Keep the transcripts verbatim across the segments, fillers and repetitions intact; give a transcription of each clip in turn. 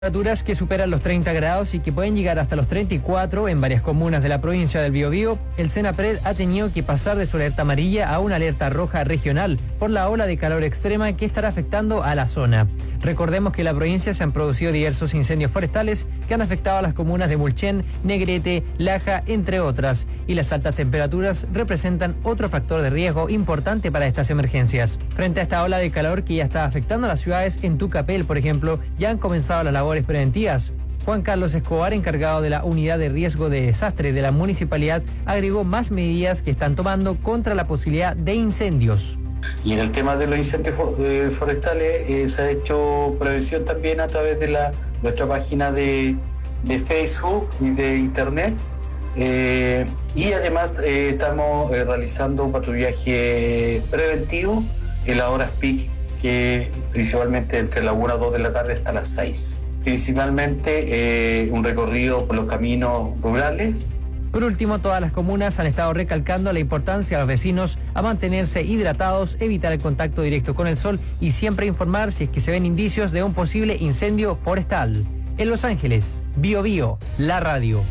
Temperaturas que superan los treinta grados y que pueden llegar hasta los treinta y cuatro en varias comunas de la provincia del Biobío. El Senapred ha tenido que pasar de su alerta amarilla a una alerta roja regional por la ola de calor extrema que estará afectando a la zona. Recordemos que en la provincia se han producido diversos incendios forestales que han afectado a las comunas de Mulchen, Negrete, Laja, entre otras, y las altas temperaturas representan otro factor de riesgo importante para estas emergencias. Frente a esta ola de calor que ya está afectando a las ciudades, en Tucapel, por ejemplo, ya han comenzado las labores preventivas. Juan Carlos Escobar, encargado de la unidad de riesgo de desastre de la municipalidad, agregó más medidas que están tomando contra la posibilidad de incendios. Y en el tema de los incendios forestales eh, se ha hecho prevención también a través de la nuestra página de, de Facebook y de Internet. Eh, y además eh, estamos eh, realizando un patrullaje preventivo en las horas peak, que principalmente entre la una y dos de la tarde hasta las seis. Principalmente eh, un recorrido por los caminos rurales. Por último, todas las comunas han estado recalcando la importancia a los vecinos a mantenerse hidratados, evitar el contacto directo con el sol y siempre informar si es que se ven indicios de un posible incendio forestal. En Los Ángeles, Biobío, la radio.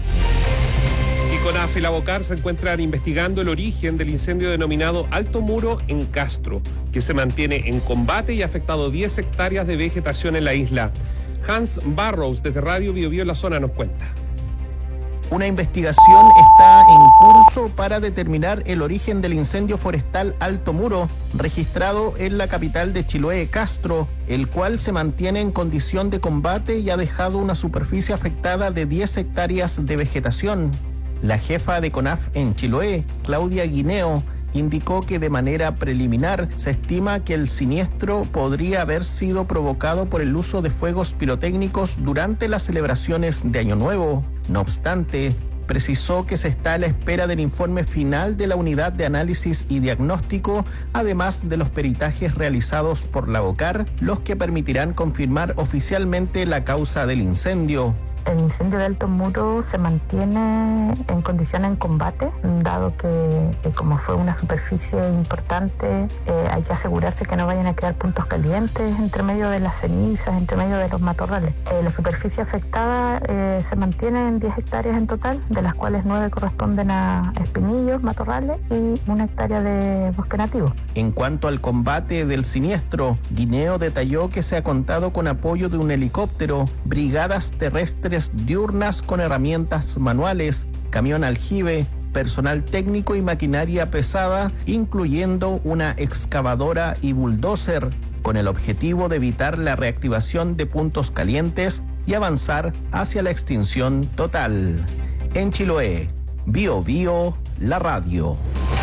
Y CONAF y la Bocar se encuentran investigando el origen del incendio denominado Alto Muro en Castro, que se mantiene en combate y ha afectado diez hectáreas de vegetación en la isla. Hans Barrows, desde Radio Biobío en la zona, nos cuenta. Una investigación está en curso para determinar el origen del incendio forestal Alto Muro, registrado en la capital de Chiloé, Castro, el cual se mantiene en condición de combate y ha dejado una superficie afectada de diez hectáreas de vegetación. La jefa de CONAF en Chiloé, Claudia Guineo, indicó que de manera preliminar se estima que el siniestro podría haber sido provocado por el uso de fuegos pirotécnicos durante las celebraciones de Año Nuevo. No obstante, precisó que se está a la espera del informe final de la unidad de análisis y diagnóstico, además de los peritajes realizados por la Bocar, los que permitirán confirmar oficialmente la causa del incendio. El incendio de Alto Muro se mantiene en condiciones en combate, dado que eh, como fue una superficie importante, eh, hay que asegurarse que no vayan a quedar puntos calientes entre medio de las cenizas, entre medio de los matorrales. Eh, la superficie afectada eh, se mantiene en diez hectáreas en total, de las cuales nueve corresponden a espinillos, matorrales y una hectárea de bosque nativo. En cuanto al combate del siniestro, Guineo detalló que se ha contado con apoyo de un helicóptero, brigadas terrestres diurnas con herramientas manuales, camión aljibe, personal técnico y maquinaria pesada, incluyendo una excavadora y bulldozer, con el objetivo de evitar la reactivación de puntos calientes y avanzar hacia la extinción total. En Chiloé, Biobío, la radio.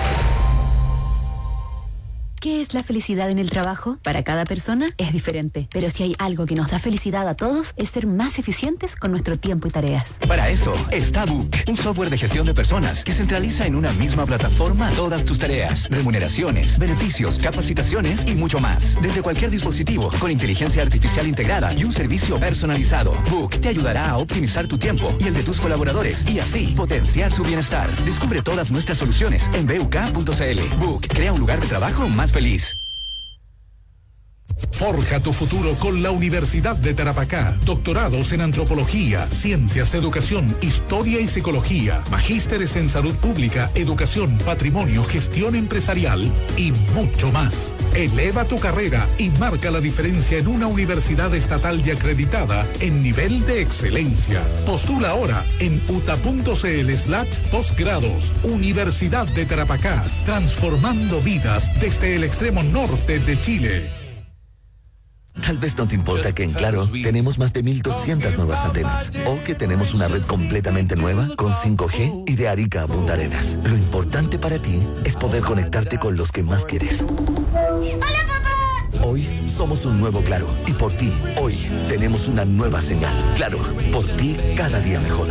¿Qué es la felicidad en el trabajo? Para cada persona es diferente, pero si hay algo que nos da felicidad a todos es ser más eficientes con nuestro tiempo y tareas. Para eso está Book, un software de gestión de personas que centraliza en una misma plataforma todas tus tareas, remuneraciones, beneficios, capacitaciones y mucho más. Desde cualquier dispositivo, con inteligencia artificial integrada y un servicio personalizado. Book te ayudará a optimizar tu tiempo y el de tus colaboradores y así potenciar su bienestar. Descubre todas nuestras soluciones en b u k punto c l. Book crea un lugar de trabajo más feliz. Forja tu futuro con la Universidad de Tarapacá. Doctorados en Antropología, Ciencias, Educación, Historia y Psicología. Magísteres en Salud Pública, Educación, Patrimonio, Gestión Empresarial y mucho más. Eleva tu carrera y marca la diferencia en una universidad estatal y acreditada en nivel de excelencia. Postula ahora en uta.cl slash postgrados. Universidad de Tarapacá, transformando vidas desde el extremo norte de Chile. Tal vez no te importa que en Claro tenemos más de mil doscientas nuevas antenas o que tenemos una red completamente nueva con cinco G y de Arica a Punta Arenas. Lo importante para ti es poder conectarte con los que más quieres. ¡Hola, papá! Hoy somos un nuevo Claro y por ti, hoy tenemos una nueva señal. Claro, por ti cada día mejor.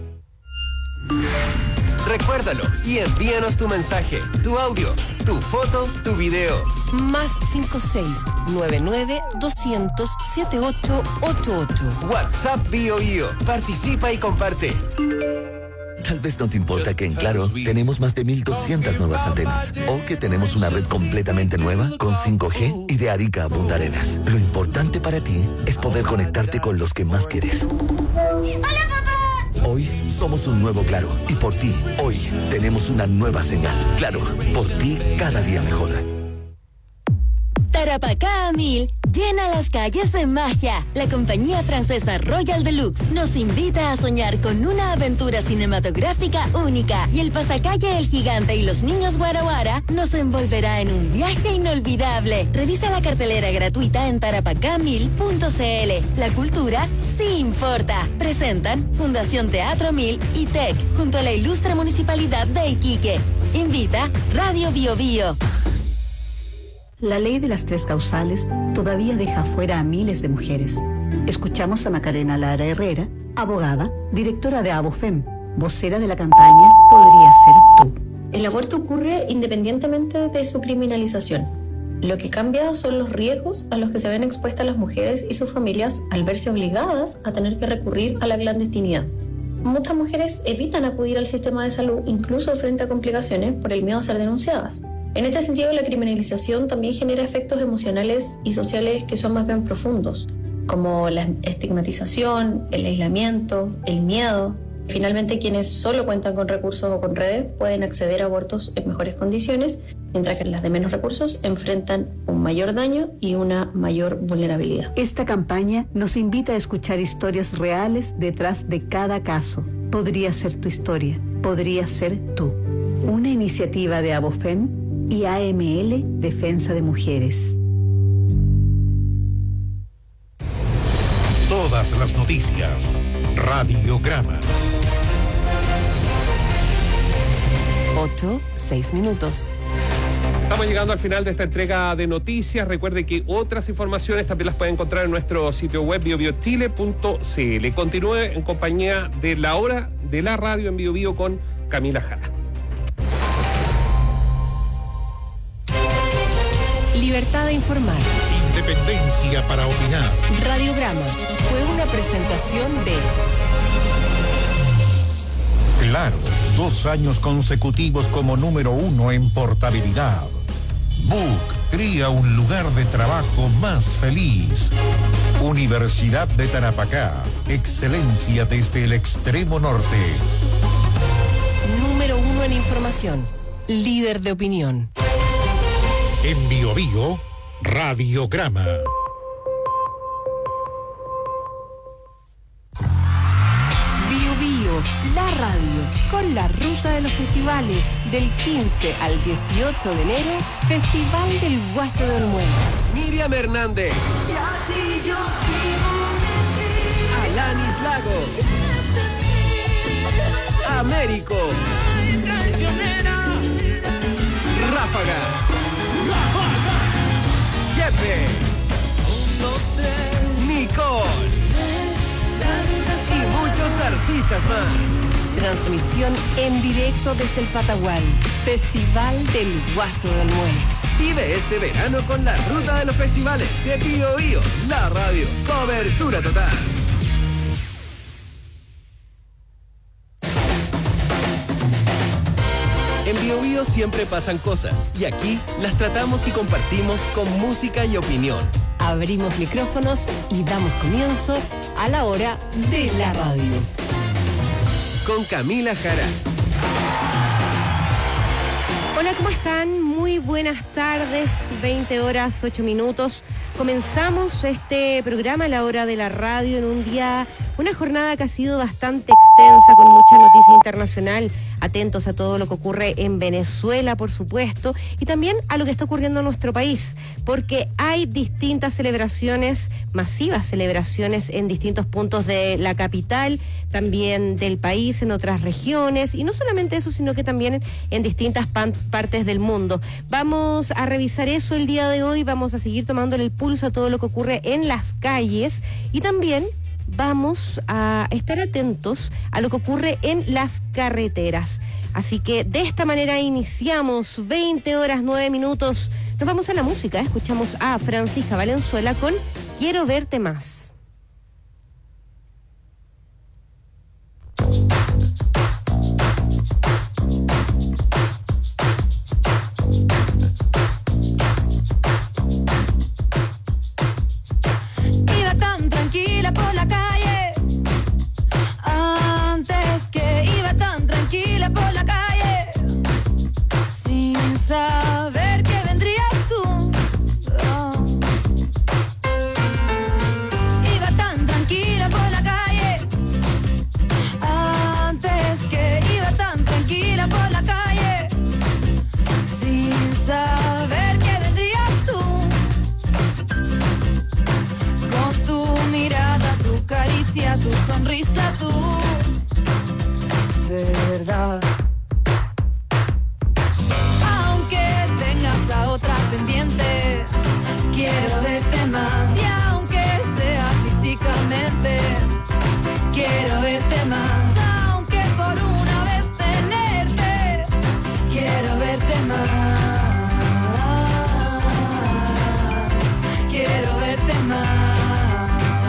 Recuérdalo y envíanos tu mensaje, tu audio, tu foto, tu video. Más cinco seis nueve nueve doscientos setenta y ocho ochenta y ocho. WhatsApp BioBio. Participa y comparte. Tal vez no te importa que en Claro tenemos más de mil doscientas nuevas antenas o que tenemos una red completamente nueva con cinco G y de Arica a Punta Arenas. Lo importante para ti es poder conectarte con los que más quieres. ¡Hola, papá! Hoy somos un nuevo Claro y por ti, hoy tenemos una nueva señal. Claro, por ti cada día mejor. Tarapacá a mil llena las calles de magia. La compañía francesa Royal Deluxe nos invita a soñar con una aventura cinematográfica única y el pasacalle El Gigante y los Niños Guara Guara nos envolverá en un viaje inolvidable. Revisa la cartelera gratuita en tarapacá mil punto c l. La cultura sí importa. Presentan Fundación Teatro Mil y T E C junto a la ilustre Municipalidad de Iquique. Invita Radio Bio Bio. La ley de las tres causales todavía deja fuera a miles de mujeres. Escuchamos a Macarena Lara Herrera, abogada, directora de Abofem, vocera de la campaña Podría Ser Tú. El aborto ocurre independientemente de su criminalización. Lo que cambia son los riesgos a los que se ven expuestas las mujeres y sus familias al verse obligadas a tener que recurrir a la clandestinidad. Muchas mujeres evitan acudir al sistema de salud incluso frente a complicaciones por el miedo a ser denunciadas. En este sentido, la criminalización también genera efectos emocionales y sociales que son más bien profundos, como la estigmatización, el aislamiento, el miedo. Finalmente, quienes solo cuentan con recursos o con redes pueden acceder a abortos en mejores condiciones, mientras que las de menos recursos enfrentan un mayor daño y una mayor vulnerabilidad. Esta campaña nos invita a escuchar historias reales detrás de cada caso. Podría ser tu historia, podría ser tú. Una iniciativa de Abofem y A M L Defensa de Mujeres. Todas las noticias. Radiograma. ocho, seis minutos. Estamos llegando al final de esta entrega de noticias. Recuerde que otras informaciones también las puede encontrar en nuestro sitio web bio bio chile punto c l. Continúe en compañía de la hora de la radio en Bio Bio con Camila Jara. Libertad de informar. Independencia para opinar. Radiograma fue una presentación de Claro, dos años consecutivos como número uno en portabilidad. Book cría un lugar de trabajo más feliz. Universidad de Tarapacá, excelencia desde el extremo norte. Número uno en información, líder de opinión. En Bio Bio, Radiograma. Bio Bio, la radio, con la ruta de los festivales. Del quince al dieciocho de enero, Festival del Guaso de Olmué. Miriam Hernández. Alanis Lagos. Américo. Ráfaga. Jefe. Nicole. Y muchos artistas más. Transmisión en directo desde el Patagual. Festival del Guaso de Olmué. Vive este verano con la ruta de los festivales de Bio Bio, la radio. Cobertura total. En Bio Bio siempre pasan cosas y aquí las tratamos y compartimos con música y opinión. Abrimos micrófonos y damos comienzo a la hora de la radio. Con Camila Jara. Hola, ¿cómo están? Muy buenas tardes, veinte horas, ocho minutos. Comenzamos este programa a la hora de la radio en un día, una jornada que ha sido bastante extensa con mucha noticia internacional. Atentos a todo lo que ocurre en Venezuela, por supuesto, y también a lo que está ocurriendo en nuestro país, porque hay distintas celebraciones, masivas celebraciones en distintos puntos de la capital, también del país, en otras regiones, y no solamente eso, sino que también en distintas pan- partes del mundo. Vamos a revisar eso el día de hoy, vamos a seguir tomándole el pulso a todo lo que ocurre en las calles y también vamos a estar atentos a lo que ocurre en las carreteras. Así que de esta manera iniciamos, veinte horas, nueve minutos. Nos vamos a la música, escuchamos a Francisca Valenzuela con Quiero Verte Más. sonrisa tú, de verdad. Aunque tengas a otra pendiente, quiero verte más. Y aunque sea físicamente, quiero verte más. Aunque por una vez tenerte, quiero verte más. Quiero verte más.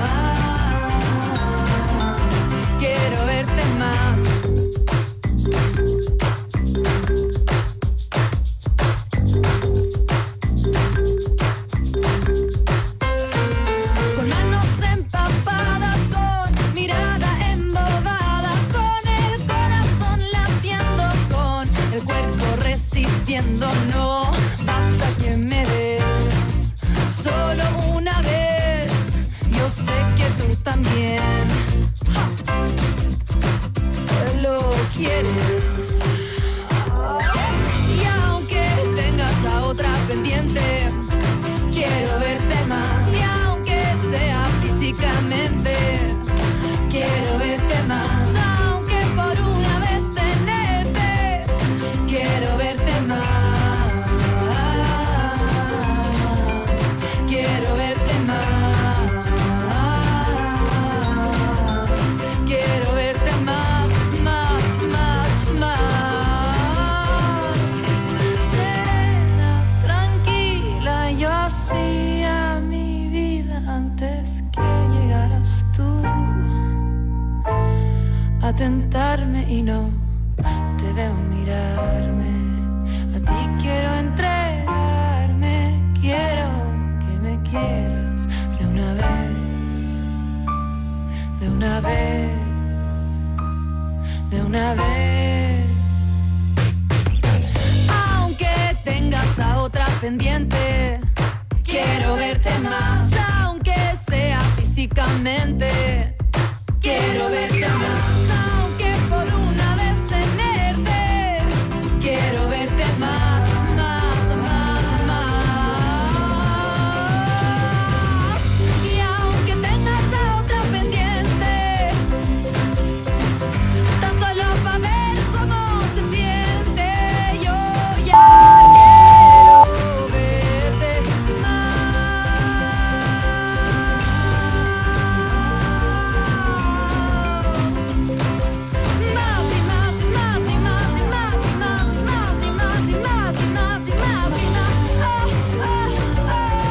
Quiero verte más. Con manos empapadas, con mirada embobada, con el corazón latiendo, con el cuerpo resistiendo. No basta que me des solo una vez. Yo sé que tú también lo quieres. Y aunque tengas a otra pendiente, quiero verte más. Y aunque sea físicamente, quiero verte más. Aunque por una vez tenerte, quiero verte más. Quiero verte más. Quiero verte más, más, más, más. Serena, tranquila, yo hacía mi vida antes que llegaras tú a tentarme y no te veo mirarme. A ti quiero entregarme, quiero que me quieras de una vez, de una vez, de una vez. Aunque tengas a otra pendiente, quiero verte más. Aunque sea físicamente, quiero verte más. Aunque por una vez tenerte, quiero verte más, más, más, más. Y aunque tengas a otra pendiente, tan solo para ver cómo se siente, yo ya quiero verte más y más y más y más y más y más y más y más y más y más y más y más. Oh, oh,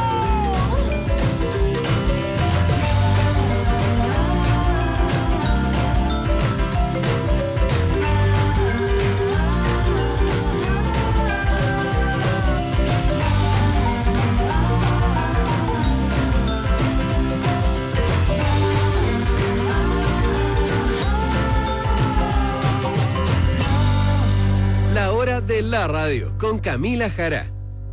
La hora de la radio con Camila Jara.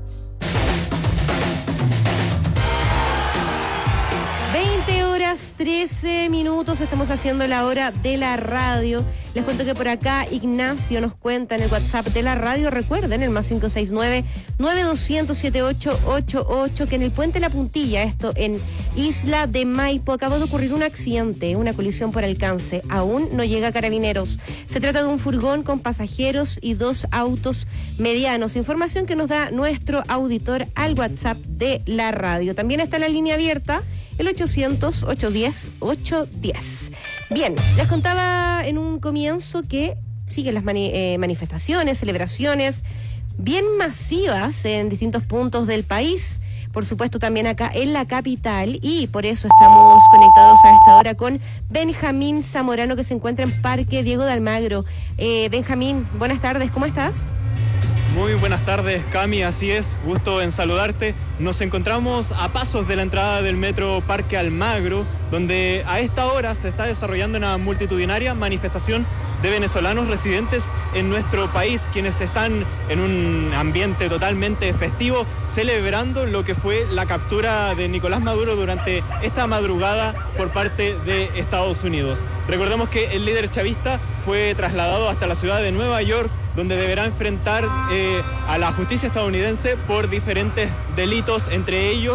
veinte horas trece minutos, estamos haciendo la hora de la radio. Les cuento que por acá Ignacio nos cuenta en el WhatsApp de la radio, recuerden el más cinco seis nueve, nueve dos cero cero, siete ocho ocho ocho, que en el puente La Puntilla, esto en Isla de Maipo, acabó de ocurrir un accidente, una colisión por alcance. Aún no llega Carabineros. Se trata de un furgón con pasajeros y dos autos medianos. Información que nos da nuestro auditor al WhatsApp de la radio. También está la línea abierta, el ochocientos, ochocientos diez, ochocientos diez. Bien, les contaba en un comienzo que siguen las mani- eh, manifestaciones, celebraciones bien masivas en distintos puntos del país. Por supuesto también acá en la capital, y por eso estamos conectados a esta hora con Benjamín Zamorano, que se encuentra en Parque Diego de Almagro. Eh, Benjamín, buenas tardes, ¿cómo estás? Muy buenas tardes, Cami, así es, gusto en saludarte. Nos encontramos a pasos de la entrada del metro Parque Almagro, donde a esta hora se está desarrollando una multitudinaria manifestación de venezolanos residentes en nuestro país, quienes están en un ambiente totalmente festivo, celebrando lo que fue la captura de Nicolás Maduro durante esta madrugada por parte de Estados Unidos. Recordemos que el líder chavista fue trasladado hasta la ciudad de Nueva York, donde deberá enfrentar eh, a la justicia estadounidense por diferentes delitos, entre ellos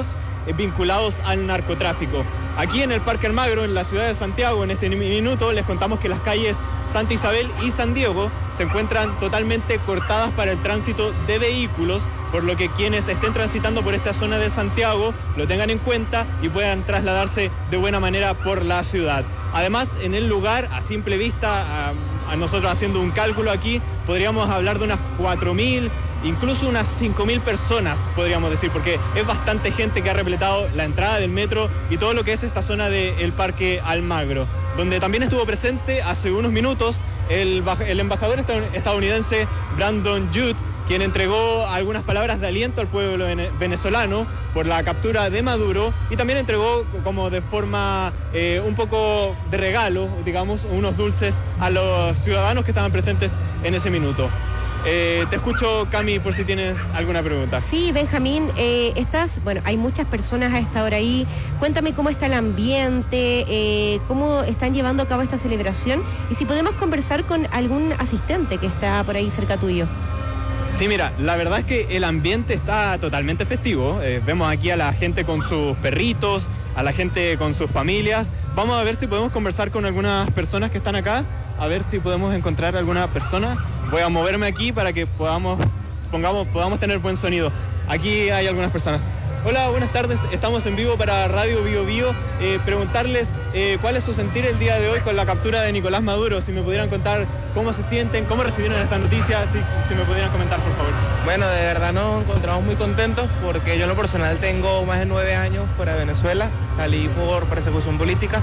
eh, vinculados al narcotráfico. Aquí en el Parque Almagro, en la ciudad de Santiago, en este minuto les contamos que las calles Santa Isabel y San Diego se encuentran totalmente cortadas para el tránsito de vehículos, por lo que quienes estén transitando por esta zona de Santiago lo tengan en cuenta y puedan trasladarse de buena manera por la ciudad. Además, en el lugar, a simple vista, a, a nosotros haciendo un cálculo aquí, podríamos hablar de unas cuatro mil, incluso unas cinco mil personas, podríamos decir, porque es bastante gente que ha repletado la entrada del metro y todo lo que es esta zona del Parque Almagro, donde también estuvo presente hace unos minutos el, el embajador estadounidense Brandon Judd, quien entregó algunas palabras de aliento al pueblo venezolano por la captura de Maduro, y también entregó como de forma eh, un poco de regalo, digamos, unos dulces a los ciudadanos que estaban presentes en ese minuto. Eh, te escucho, Cami, por si tienes alguna pregunta. Sí, Benjamín, eh, estás, bueno, hay muchas personas a esta hora ahí. Cuéntame cómo está el ambiente, eh, cómo están llevando a cabo esta celebración y si podemos conversar con algún asistente que está por ahí cerca tuyo. Sí, mira, la verdad es que el ambiente está totalmente festivo. Eh, vemos aquí a la gente con sus perritos, a la gente con sus familias. Vamos a ver si podemos conversar con algunas personas que están acá, a ver si podemos encontrar alguna persona. Voy a moverme aquí para que podamos, pongamos, podamos tener buen sonido. Aquí hay algunas personas. Hola, buenas tardes. Estamos en vivo para Radio Bio Bio. Eh, preguntarles eh, cuál es su sentir el día de hoy con la captura de Nicolás Maduro. Si me pudieran contar cómo se sienten, cómo recibieron esta noticia, si, si me pudieran comentar, por favor. Bueno, de verdad nos encontramos muy contentos porque yo en lo personal tengo más de nueve años fuera de Venezuela. Salí por persecución política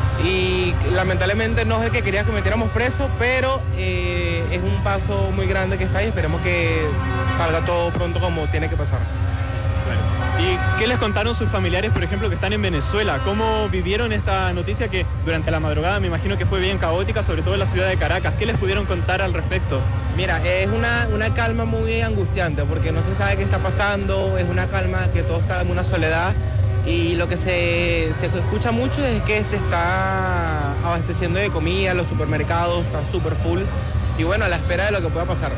y lamentablemente no es el que quería que metiéramos preso, pero eh, es un paso muy grande que está ahí. Esperemos que salga todo pronto como tiene que pasar. ¿Y qué les contaron sus familiares, por ejemplo, que están en Venezuela? ¿Cómo vivieron esta noticia que durante la madrugada me imagino que fue bien caótica, sobre todo en la ciudad de Caracas? ¿Qué les pudieron contar al respecto? Mira, es una, una calma muy angustiante porque no se sabe qué está pasando, es una calma que todo está en una soledad y lo que se, se escucha mucho es que se está abasteciendo de comida, los supermercados están súper full y bueno, a la espera de lo que pueda pasar.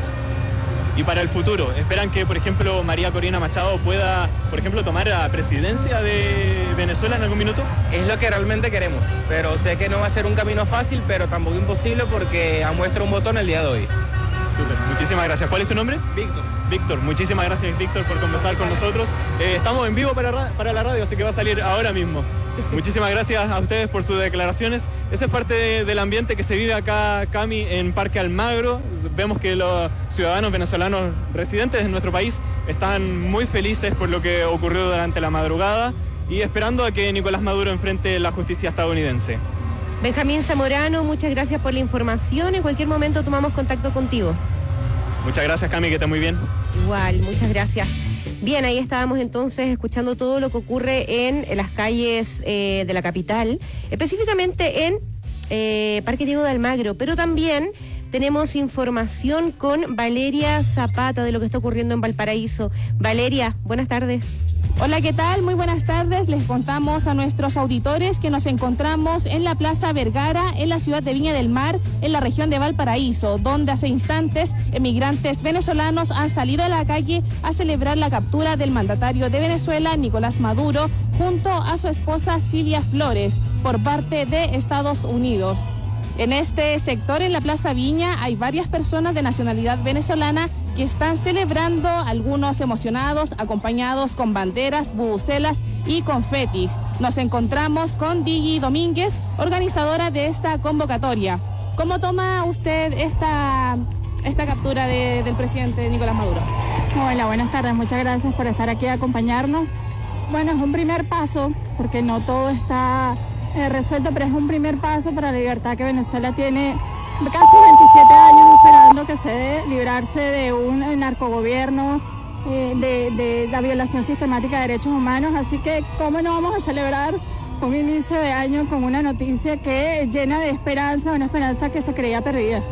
Y para el futuro, ¿esperan que, por ejemplo, María Corina Machado pueda, por ejemplo, tomar la presidencia de Venezuela en algún minuto? Es lo que realmente queremos, pero sé que no va a ser un camino fácil, pero tampoco imposible porque ha muestra un botón el día de hoy. Súper, muchísimas gracias. ¿Cuál es tu nombre? Víctor. Víctor, muchísimas gracias, Víctor, por conversar con nosotros. Eh, estamos en vivo para, para la radio, así que va a salir ahora mismo. Muchísimas gracias a ustedes por sus declaraciones. Esa es parte de, del ambiente que se vive acá, Cami, en Parque Almagro. Vemos que los ciudadanos venezolanos residentes en nuestro país están muy felices por lo que ocurrió durante la madrugada y esperando a que Nicolás Maduro enfrente la justicia estadounidense. Benjamín Zamorano, muchas gracias por la información. En cualquier momento tomamos contacto contigo. Muchas gracias, Cami, que esté muy bien. Igual, muchas gracias. Bien, ahí estábamos entonces escuchando todo lo que ocurre en, en las calles eh, de la capital, específicamente en eh, Parque Diego de Almagro, pero también tenemos información con Valeria Zapata de lo que está ocurriendo en Valparaíso. Valeria, buenas tardes. Hola, ¿qué tal? Muy buenas tardes. Les contamos a nuestros auditores que nos encontramos en la Plaza Vergara, en la ciudad de Viña del Mar, en la región de Valparaíso, donde hace instantes emigrantes venezolanos han salido a la calle a celebrar la captura del mandatario de Venezuela, Nicolás Maduro, junto a su esposa Silvia Flores, por parte de Estados Unidos. En este sector, en la Plaza Viña, hay varias personas de nacionalidad venezolana que están celebrando, algunos emocionados, acompañados con banderas, bubucelas y confetis. Nos encontramos con Digi Domínguez, organizadora de esta convocatoria. ¿Cómo toma usted esta, esta captura de, del presidente Nicolás Maduro? Hola, buenas tardes. Muchas gracias por estar aquí a acompañarnos. Bueno, es un primer paso, porque no todo está eh, resuelto, pero es un primer paso para la libertad que Venezuela tiene casi veintisiete años esperando que se dé, librarse de un narcogobierno, eh, de, de la violación sistemática de derechos humanos. Así que, ¿cómo no vamos a celebrar un inicio de año con una noticia que llena de esperanza, una esperanza que se creía perdida?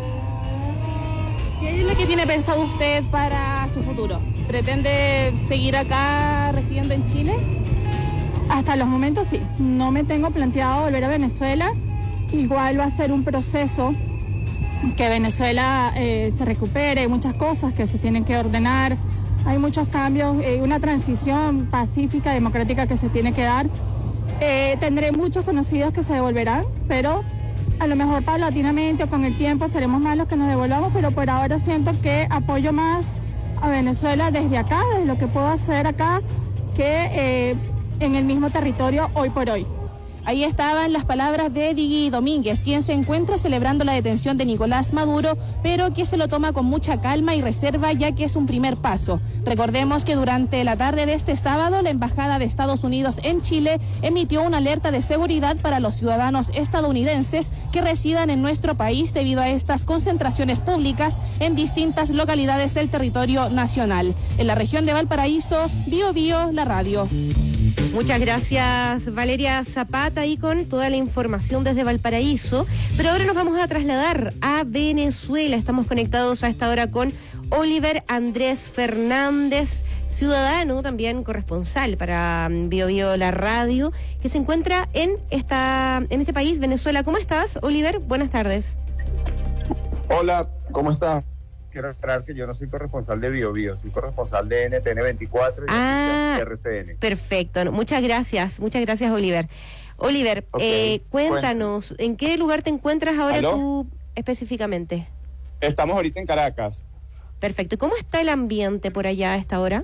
¿Qué es lo que tiene pensado usted para su futuro? ¿Pretende seguir acá residiendo en Chile? Hasta los momentos sí. No me tengo planteado volver a Venezuela. Igual va a ser un proceso que Venezuela eh, se recupere, muchas cosas que se tienen que ordenar, hay muchos cambios, eh, una transición pacífica, democrática que se tiene que dar. Eh, tendré muchos conocidos que se devolverán, pero a lo mejor paulatinamente o con el tiempo seremos más los que nos devolvamos, pero por ahora siento que apoyo más a Venezuela desde acá, desde lo que puedo hacer acá, que eh, en el mismo territorio hoy por hoy. Ahí estaban las palabras de Digui Domínguez, quien se encuentra celebrando la detención de Nicolás Maduro, pero que se lo toma con mucha calma y reserva, ya que es un primer paso. Recordemos que durante la tarde de este sábado, la Embajada de Estados Unidos en Chile emitió una alerta de seguridad para los ciudadanos estadounidenses que residan en nuestro país debido a estas concentraciones públicas en distintas localidades del territorio nacional. En la región de Valparaíso, Bio Bio, la radio. Muchas gracias, Valeria Zapata, y con toda la información desde Valparaíso. Pero ahora nos vamos a trasladar a Venezuela. Estamos conectados a esta hora con Oliver Andrés Fernández, ciudadano, también corresponsal para Bio Bio, la radio, que se encuentra en esta en este país, Venezuela. ¿Cómo estás, Oliver? Buenas tardes. Hola, ¿cómo estás? Quiero aclarar que yo no soy corresponsal de Bio Bio, soy corresponsal de N T N veinticuatro y ah, de R C N. Perfecto, muchas gracias, muchas gracias, Oliver. Oliver, okay, eh, cuéntanos, ¿en qué lugar te encuentras ahora ¿Aló? tú específicamente? Estamos ahorita en Caracas. Perfecto, ¿y cómo está el ambiente por allá a esta hora?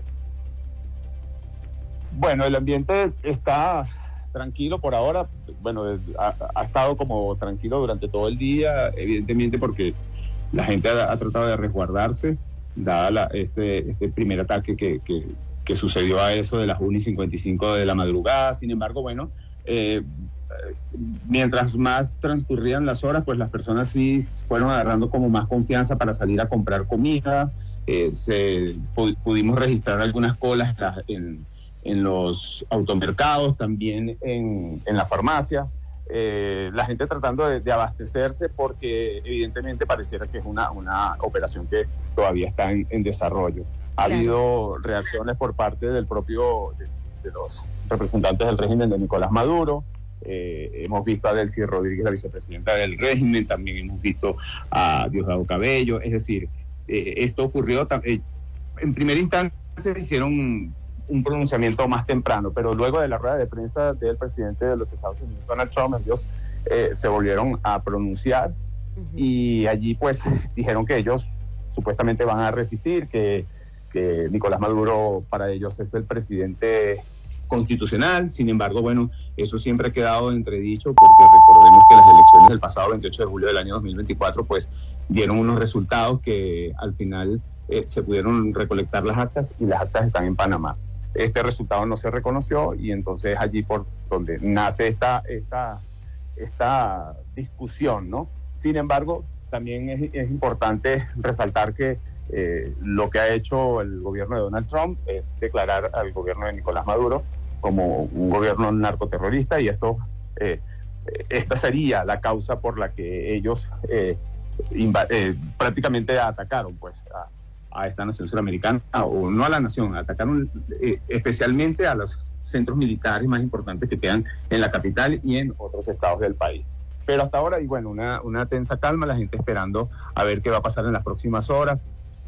Bueno, el ambiente está tranquilo por ahora, bueno, ha, ha estado como tranquilo durante todo el día, evidentemente porque la gente ha, ha tratado de resguardarse, dada la, este, este primer ataque que, que, que sucedió a eso de las una y cincuenta y cinco de la madrugada. Sin embargo, bueno, eh, mientras más transcurrían las horas, pues las personas sí fueron agarrando como más confianza para salir a comprar comida. Eh, se, pudimos registrar algunas colas en, en los automercados, también en, en las farmacias. Eh, la gente tratando de, de abastecerse porque evidentemente pareciera que es una, una operación que todavía está en, en desarrollo. Ha claro. habido reacciones por parte del propio, de, de los representantes del régimen de Nicolás Maduro. Eh, hemos visto a Delcy Rodríguez, la vicepresidenta del régimen, también hemos visto a Diosdado Cabello. Es decir, eh, esto ocurrió, eh, en primera instancia hicieron un pronunciamiento más temprano, pero luego de la rueda de prensa del presidente de los Estados Unidos, Donald Trump, ellos eh, se volvieron a pronunciar uh-huh. y allí pues dijeron que ellos supuestamente van a resistir, que, que Nicolás Maduro para ellos es el presidente constitucional. Sin embargo, bueno, eso siempre ha quedado entredicho porque recordemos que las elecciones del pasado veintiocho de julio del año dos mil veinticuatro pues dieron unos resultados que al final eh, se pudieron recolectar las actas y las actas están en Panamá. Este resultado no se reconoció y entonces allí por donde nace esta, esta, esta discusión, ¿no? Sin embargo, también es, es importante resaltar que eh, lo que ha hecho el gobierno de Donald Trump es declarar al gobierno de Nicolás Maduro como un gobierno narcoterrorista y esto, eh, esta sería la causa por la que ellos eh, inv- eh, prácticamente atacaron, pues, a a esta nación suramericana, o no a la nación, atacaron eh, especialmente a los centros militares más importantes que quedan en la capital y en otros estados del país. Pero hasta ahora, y bueno, una, una tensa calma, la gente esperando a ver qué va a pasar en las próximas horas.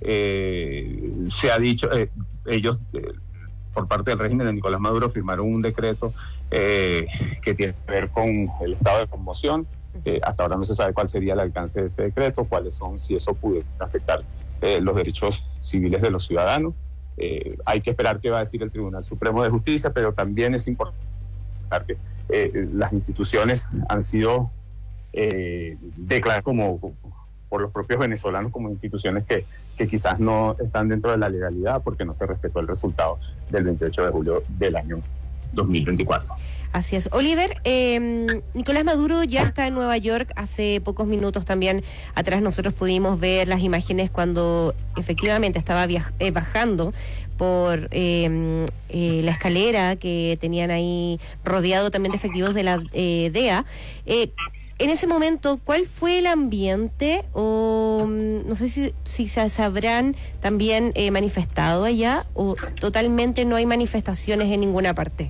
Eh, se ha dicho, eh, ellos, eh, por parte del régimen de Nicolás Maduro, firmaron un decreto eh, que tiene que ver con el estado de conmoción. Eh, hasta ahora no se sabe cuál sería el alcance de ese decreto, cuáles son, si eso puede afectar eh, los derechos civiles de los ciudadanos. Eh, hay que esperar qué va a decir el Tribunal Supremo de Justicia, pero también es importante que eh, las instituciones han sido eh, declaradas como por los propios venezolanos como instituciones que, que quizás no están dentro de la legalidad porque no se respetó el resultado del veintiocho de julio del año dos mil veinticuatro. Así es. Oliver, eh, Nicolás Maduro ya está en Nueva York. Hace pocos minutos también atrás nosotros pudimos ver las imágenes cuando efectivamente estaba viaj- eh, bajando por eh, eh, la escalera que tenían ahí rodeado también de efectivos de la eh, D E A. Eh, en ese momento, ¿cuál fue el ambiente? O no sé si, si se habrán también eh, manifestado allá o totalmente no hay manifestaciones en ninguna parte.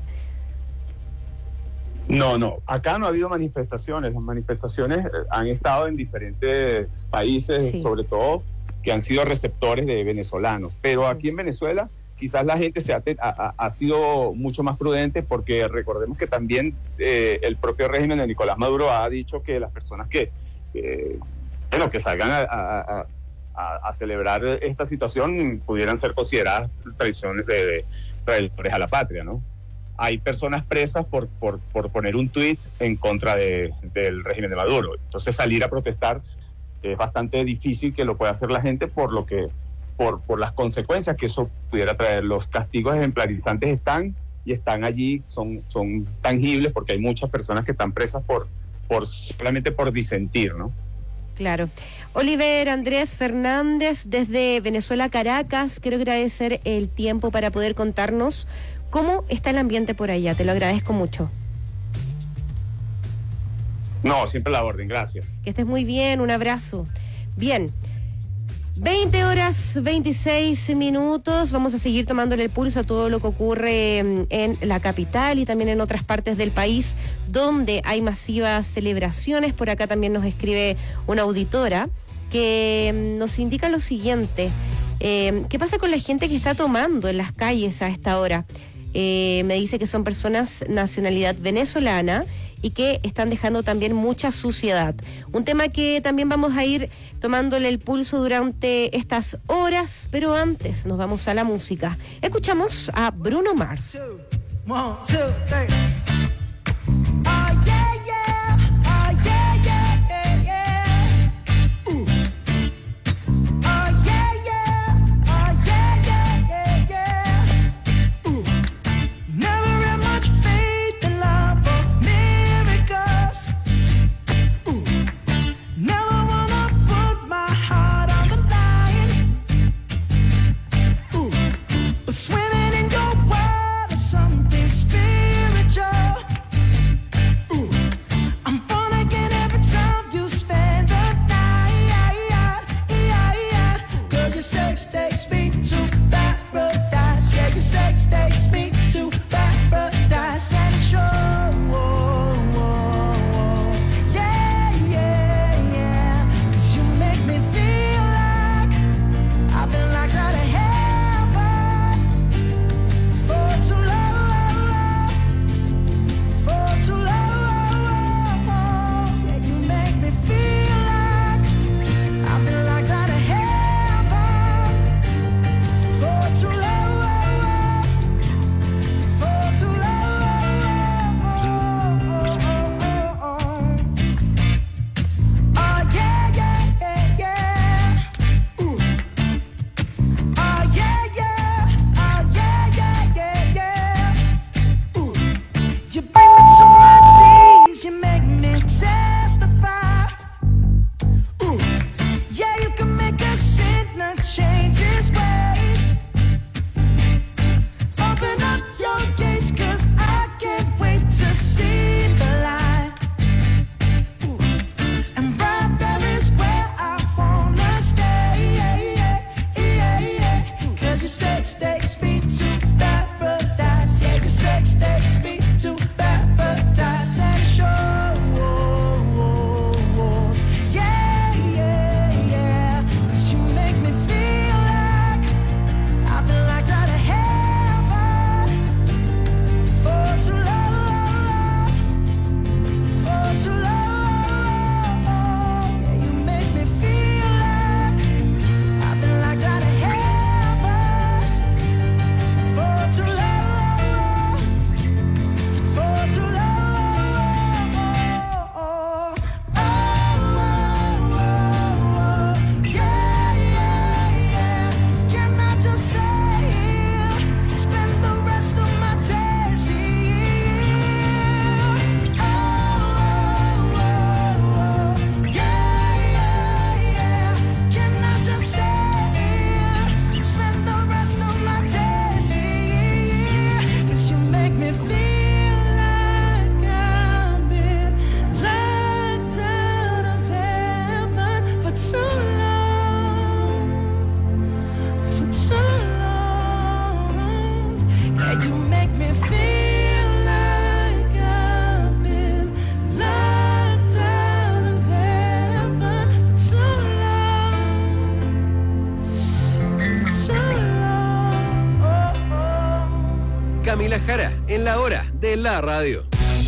No, no, acá no ha habido manifestaciones. Las manifestaciones han estado en diferentes países, sí. sobre todo que han sido receptores de venezolanos. Pero aquí en Venezuela quizás la gente se ha, ha, ha sido mucho más prudente, porque recordemos que también eh, el propio régimen de Nicolás Maduro ha dicho que las personas que, eh, bueno, que salgan a, a, a, a celebrar esta situación pudieran ser consideradas traiciones de, de traidores a la patria, ¿no? Hay personas presas por, por, por poner un tuit en contra de, del régimen de Maduro. Entonces salir a protestar es bastante difícil que lo pueda hacer la gente por lo que por, por las consecuencias que eso pudiera traer. Los castigos ejemplarizantes están y están allí, son, son tangibles, porque hay muchas personas que están presas por, por solamente por disentir, ¿no? Claro. Oliver Andrés Fernández, desde Venezuela, Caracas, quiero agradecer el tiempo para poder contarnos cómo está el ambiente por allá. Te lo agradezco mucho. No, siempre a la orden, gracias. Que estés muy bien, un abrazo. Bien, veinte horas veintiséis minutos, vamos a seguir tomándole el pulso a todo lo que ocurre en la capital y también en otras partes del país donde hay masivas celebraciones. Por acá también nos escribe una auditora que nos indica lo siguiente: eh, ¿qué pasa con la gente que está tomando en las calles a esta hora? Eh, me dice que son personas nacionalidad venezolana y que están dejando también mucha suciedad. Un tema que también vamos a ir tomándole el pulso durante estas horas, pero antes nos vamos a la música. Escuchamos a Bruno Mars. One, two, three. Oh, yeah, yeah. Oh, yeah, yeah, yeah, yeah. Ooh. Oh, yeah, yeah. Oh, yeah, yeah, yeah, yeah. Ooh. Never had much faith in love or miracles. Ooh. Never wanna put my heart on the line. Ooh. But swimming in your world is something spiritual. Ooh. I'm born again every time you spend the night. Cause your sex takes me to paradise. Yeah, your sex takes me to paradise. And it shows. Yeah, yeah, yeah. Cause you make me feel like I've been locked out of heaven for too long, for too long. Yeah, you make me feel like I've been locked out of heaven for too long, for too long. Oh yeah, yeah, yeah, yeah. Ooh. Oh yeah, yeah. Oh yeah, yeah, yeah, yeah. Ooh. You bring me to my knees, you make me testify. Ooh. Yeah, you can make a sinner change his ways. Open up your gates, cause I can't wait to see the light. Ooh. And right there is where I wanna stay. Cause your sex takes me to paradise. Yeah, your sex takes me to paradise. And it shows. Yeah, yeah, yeah. Cause you make me feel like I've been locked out of heaven for too long, for too long. Yeah, you make me feel like I've been locked out of heaven for too long, for too long. Oh, yeah, yeah, yeah. Can I just stay here, spend the rest of my days here? Oh, yeah, yeah, yeah. Can I just stay here, spend the rest of my days here? Cause you make me feel like I've been locked out of heaven for too long, for too long. Yeah, you make me feel like I've been locked out of heaven for too long. Camila Jara en la hora de la radio.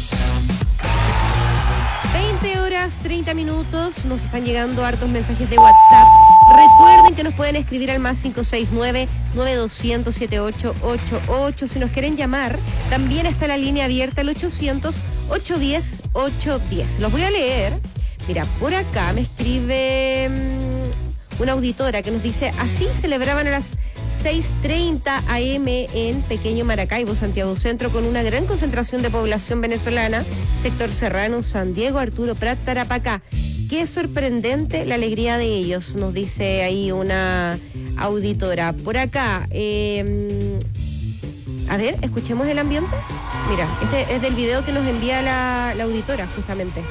veinte horas treinta minutos, nos están llegando hartos mensajes de WhatsApp. Recuerden que nos pueden escribir al más cinco seis nueve, nueve dos cero cero, siete ocho ocho ocho. Si nos quieren llamar, también está la línea abierta al ochocientos, ochocientos diez, ochocientos diez. Los voy a leer. Mira, por acá me escribe mmm, una auditora que nos dice: así celebraban a las seis treinta a eme en Pequeño Maracaibo, Santiago Centro, con una gran concentración de población venezolana, sector Serrano, San Diego, Arturo Prat, Tarapacá. Qué sorprendente la alegría de ellos, nos dice ahí una auditora. Por acá, eh, a ver, escuchemos el ambiente. Mira, este es del video que nos envía la, la auditora, justamente.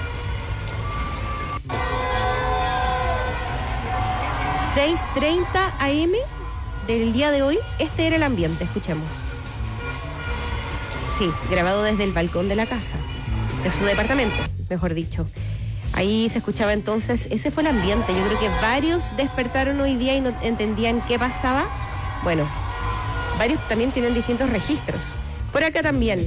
seis treinta a eme del día de hoy, este era el ambiente, escuchemos. Sí, grabado desde el balcón de la casa, de su departamento, mejor dicho. Ahí se escuchaba entonces, ese fue el ambiente. Yo creo que varios despertaron hoy día y no entendían qué pasaba. Bueno, varios también tienen distintos registros. Por acá también.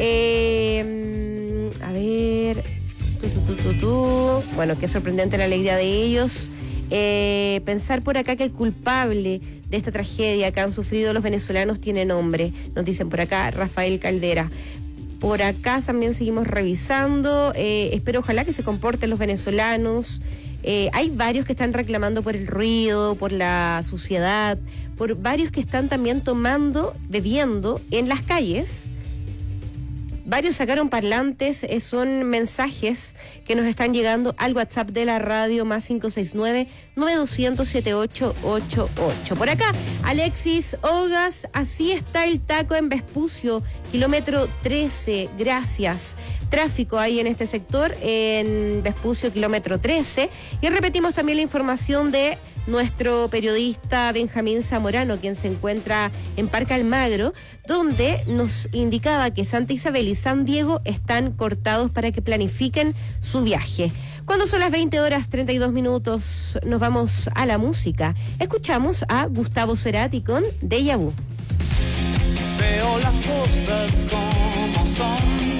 Eh, a ver. Tu, tu, tu, tu, tu. Bueno, qué sorprendente la alegría de ellos. Eh, pensar por acá que el culpable de esta tragedia que han sufrido los venezolanos tiene nombre. Nos dicen por acá Rafael Caldera. Por acá también seguimos revisando. Eh, espero ojalá que se comporten los venezolanos. Eh, hay varios que están reclamando por el ruido, por la suciedad, por varios que están también tomando, bebiendo en las calles. Varios sacaron parlantes, eh, son mensajes que nos están llegando al WhatsApp de la radio más cinco seis nueve, nueve dos cero cero, siete ocho ocho ocho. Por acá, Alexis Ogas, así está el taco en Vespucio, kilómetro trece, gracias. Tráfico ahí en este sector, en Vespucio, kilómetro trece. Y repetimos también la información de nuestro periodista Benjamín Zamorano, quien se encuentra en Parque Almagro, donde nos indicaba que Santa Isabel y San Diego están cortados para que planifiquen su viaje. Cuando son las veinte horas treinta y dos minutos, nos vamos a la música. Escuchamos a Gustavo Cerati con Déjà Vu. Veo las cosas como son.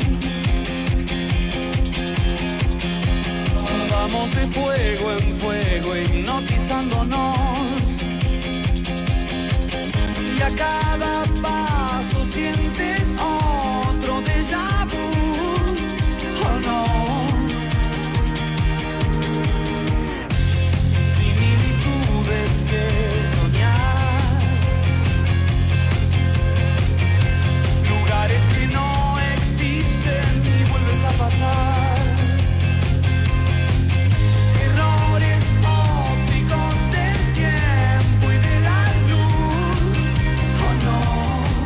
Vamos de fuego en fuego hipnotizándonos. Y a cada paso sientes otro déjà vu. Oh no. Similitudes que soñás. Lugares que no existen y vuelves a pasar. Ópticos del tiempo y de la luz. Oh no.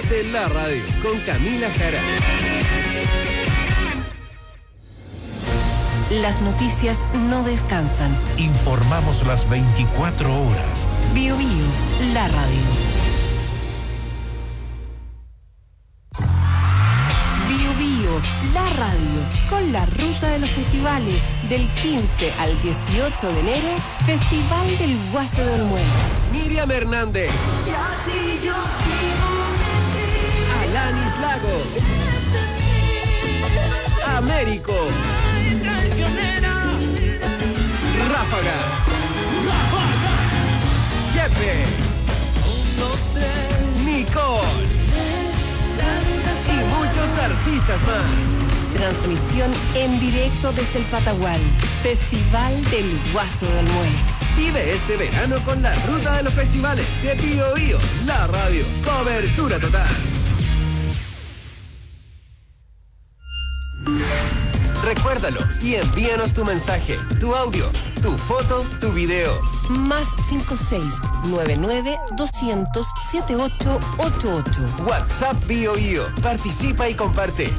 de la radio con Camila Jara. Las noticias no descansan. Informamos las veinticuatro horas. Bio Bio, la radio. Bio Bio, la radio, con la ruta de los festivales del quince al dieciocho de enero, Festival del Guaso de Olmué. Miriam Hernández. Y así yo vivo de ti. Alanis Lagos. Américo. Ráfaga. Ráfaga. Jepe. Nicole. Y muchos artistas más. Transmisión en directo desde el Patagual. Festival del Guaso de Olmué. Vive este verano con la ruta de los festivales de Bio Bio, la radio. Cobertura total. Recuérdalo y envíanos tu mensaje, tu audio, tu foto, tu video. Más cinco seis nueve nueve dos cero cero siete ocho ocho ocho. WhatsApp Bio Bio. Participa y comparte.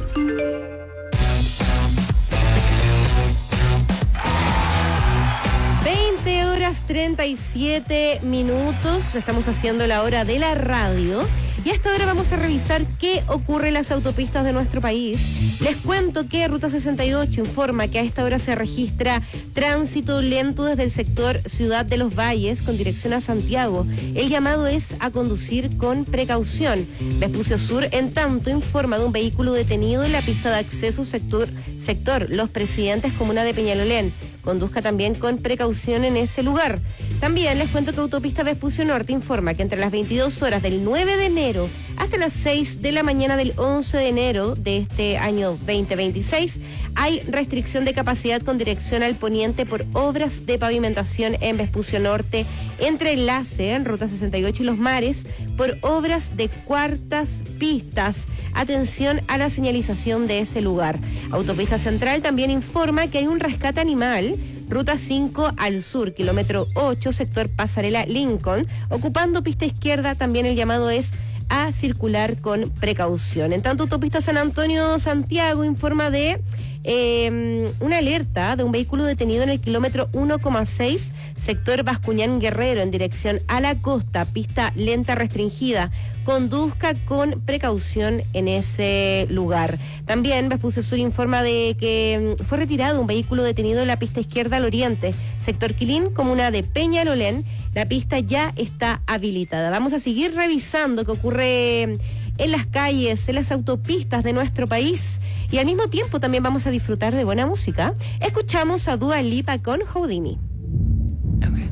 veinte horas treinta y siete minutos. Estamos haciendo la hora de la radio. Y a esta hora vamos a revisar qué ocurre en las autopistas de nuestro país. Les cuento que Ruta sesenta y ocho informa que a esta hora se registra tránsito lento desde el sector Ciudad de los Valles con dirección a Santiago. El llamado es a conducir con precaución. Vespucio Sur, en tanto, informa de un vehículo detenido en la pista de acceso sector, sector Los Presidentes, comuna de Peñalolén. Conduzca también con precaución en ese lugar. También les cuento que Autopista Vespucio Norte informa que entre las veintidós horas del nueve de enero hasta las seis de la mañana del once de enero de este año veinte veintiséis hay restricción de capacidad con dirección al poniente por obras de pavimentación en Vespucio Norte, entre enlace en Ruta sesenta y ocho y Los Mares por obras de cuartas pistas. Atención a la señalización de ese lugar. Autopista Central también informa que hay un rescate animal. Ruta cinco al sur, kilómetro ocho, sector Pasarela Lincoln, ocupando pista izquierda. También el llamado es a circular con precaución. En tanto, Autopista San Antonio-Santiago informa de eh, una alerta de un vehículo detenido en el kilómetro uno coma seis, sector Bascuñán Guerrero, en dirección a la costa, pista lenta restringida. Conduzca con precaución en ese lugar. También Vespucio Sur informa de que fue retirado un vehículo detenido en la pista izquierda al oriente, sector Quilín, comuna de Peñalolén. La pista ya está habilitada. Vamos a seguir revisando qué ocurre en las calles, en las autopistas de nuestro país, y al mismo tiempo también vamos a disfrutar de buena música. Escuchamos a Dua Lipa con Houdini. Okay.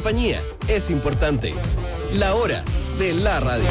compañía es importante. La hora de la radio.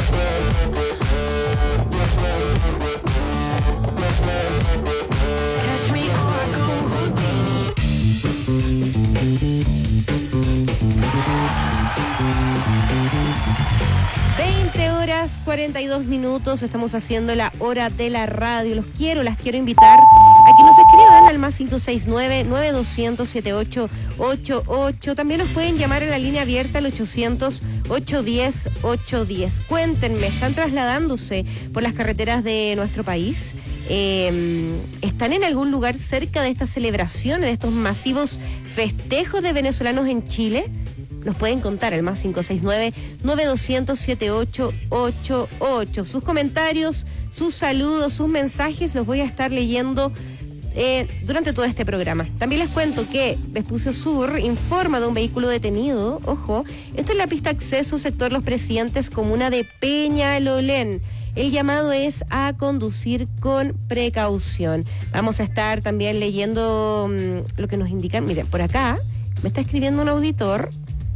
veinte horas cuarenta y dos minutos, estamos haciendo la hora de la radio. Los quiero, las quiero invitar a que nos escriban al más cinco seis nueve, nueve dos cero cero, siete ocho ocho ocho. También nos pueden llamar en la línea abierta al ochocientos, ochocientos diez, ochocientos diez. Cuéntenme, ¿están trasladándose por las carreteras de nuestro país? Eh, ¿Están en algún lugar cerca de estas celebraciones, de estos masivos festejos de venezolanos en Chile? Nos pueden contar al más cinco seis nueve, nueve dos cero cero, siete ocho ocho ocho. Sus comentarios, sus saludos, sus mensajes los voy a estar leyendo eh, durante todo este programa. También les cuento que Vespucio Sur informa de un vehículo detenido. Ojo, esto es la pista acceso sector Los Presidentes, comuna de Peñalolén. El llamado es a conducir con precaución. Vamos a estar también leyendo mmm, lo que nos indican. Miren, por acá me está escribiendo un auditor.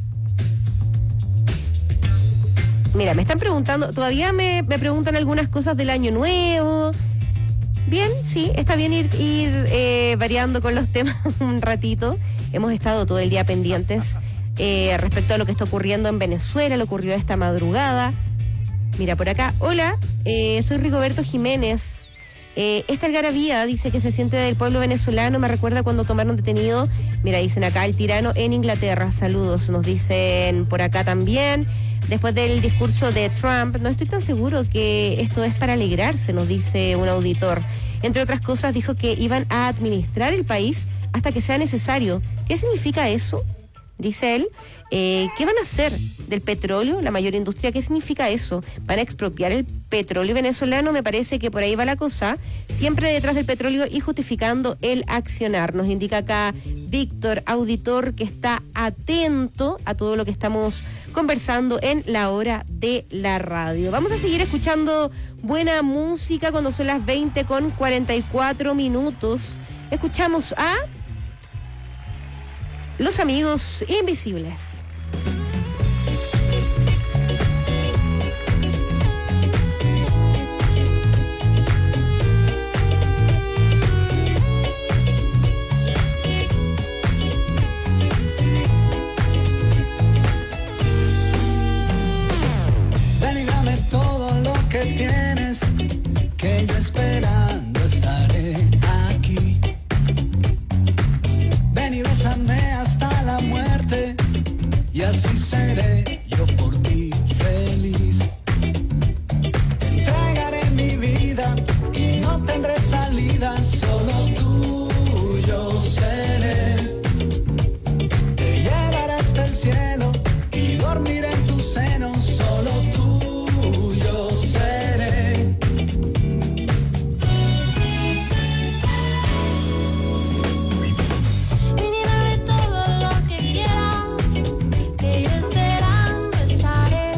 Mira, me están preguntando, todavía me, me preguntan algunas cosas del año nuevo. Bien, sí, está bien ir, ir eh, variando con los temas un ratito. Hemos estado todo el día pendientes eh, respecto a lo que está ocurriendo en Venezuela, lo ocurrió esta madrugada. Mira, por acá, hola, eh, soy Rigoberto Jiménez. Eh, esta algarabía, dice, que se siente del pueblo venezolano, me recuerda cuando tomaron detenido, mira, dicen acá, el tirano en Inglaterra. Saludos, nos dicen por acá también. Después del discurso de Trump, no estoy tan seguro que esto es para alegrarse, nos dice un auditor. Entre otras cosas, dijo que iban a administrar el país hasta que sea necesario. ¿Qué significa eso? Dice él. Eh, ¿Qué van a hacer del petróleo, la mayor industria? ¿Qué significa eso? ¿Van a expropiar el petróleo venezolano? Me parece que por ahí va la cosa. Siempre detrás del petróleo y justificando el accionar. Nos indica acá Víctor, auditor, que está atento a todo lo que estamos conversando en la hora de la radio. Vamos a seguir escuchando buena música cuando son las veinte con cuarenta y cuatro minutos. Escuchamos a Los Amigos Invisibles. Ven y dame todo lo que tienes, que yo esperando estaré aquí. Ven y bésame hasta la muerte, y así seré yo por ti feliz. Te entregaré mi vida y no tendré salida, solo tuyo seré. Te llevaré hasta el cielo y dormiré en tu seno, solo tuyo seré. Ven y dame todo lo que quieras, que yo esperando estaré.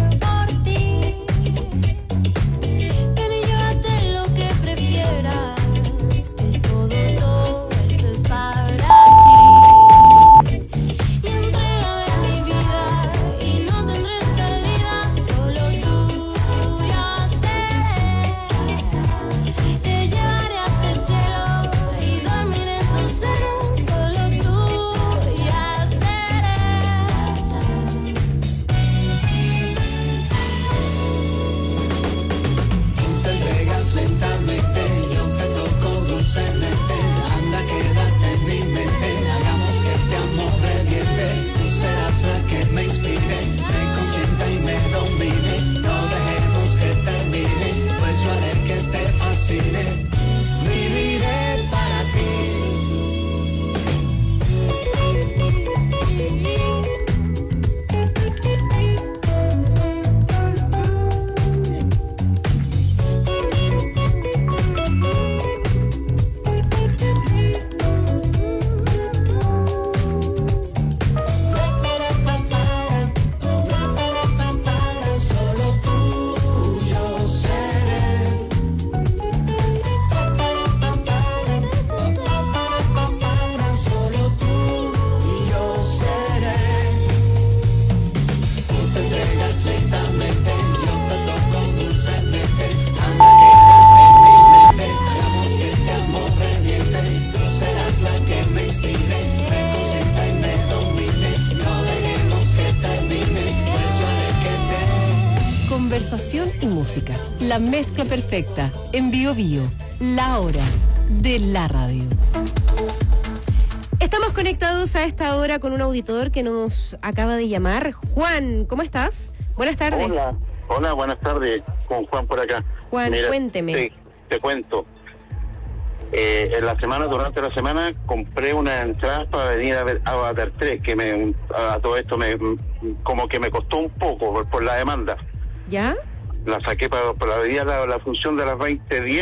conversación y música. La mezcla perfecta en Bio Bio, la hora de la radio. Estamos conectados a esta hora con un auditor que nos acaba de llamar. Juan, ¿cómo estás? Buenas tardes. Hola, hola, buenas tardes, con Juan por acá. Juan, Mira, cuénteme. Te, te cuento. Eh, en la semana, durante la semana, compré una entrada para venir a ver Avatar tres, que me, a todo esto me como que me costó un poco por, por la demanda. ¿Ya? La saqué para, para ver la, la función de las veinte diez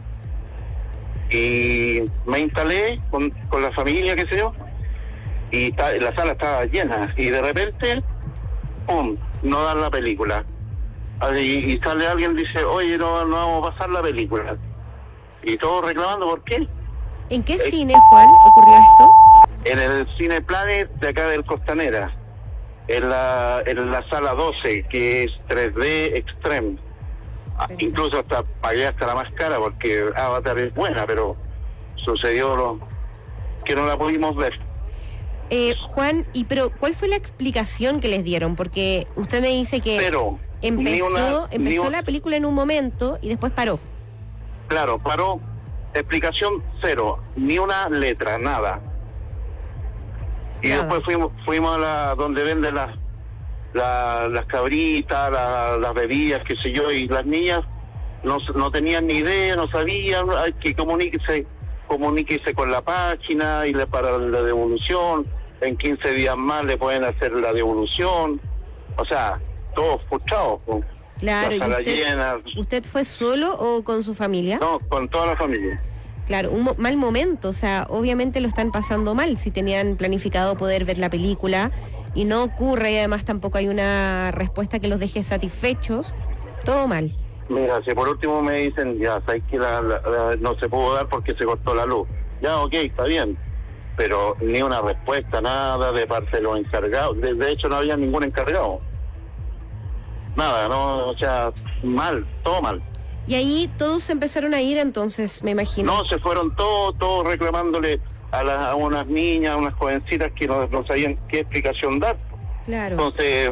y me instalé con, con la familia, qué sé yo, y ta, la sala estaba llena y de repente, ¡pum!, no dan la película. Y, y sale alguien y dice, oye, no, no vamos a pasar la película. Y todos reclamando, ¿por qué? ¿En qué eh, cine, Juan, ocurrió esto? En el Cine Planet de acá del Costanera, en la, en la sala doce, que es tres D Extreme. Ah, incluso hasta pagué hasta la más cara porque Avatar es buena, pero sucedió lo, que no la pudimos ver. Eh, Juan, y pero ¿cuál fue la explicación que les dieron? Porque usted me dice que pero, empezó, una, empezó un... la película en un momento y después paró. Claro, paró. Explicación cero, ni una letra, nada. Y nada. Después fuimos fuimos a la donde venden las la, las cabritas, la, las bebidas, qué sé yo, y las niñas no, no tenían ni idea, no sabían, hay que comuníquese, comuníquese con la página y le para la devolución, en quince días más le pueden hacer la devolución, o sea, todos frustrados. Claro, ¿y usted, usted fue solo o con su familia? No, con toda la familia. Claro, un mo- mal momento, o sea, obviamente lo están pasando mal si tenían planificado poder ver la película y no ocurre y además tampoco hay una respuesta que los deje satisfechos, todo mal. Mira, si por último me dicen, ya, sabes que la, la, la, no se pudo dar porque se cortó la luz, ya, ok, está bien, pero ni una respuesta, nada de parte de los encargados, de, de hecho no había ningún encargado. Nada, no, o sea, mal, todo mal. Y ahí todos se empezaron a ir entonces, me imagino. No, se fueron todos, todos reclamándole a, la, a unas niñas, a unas jovencitas que no, no sabían qué explicación dar. Claro. Entonces,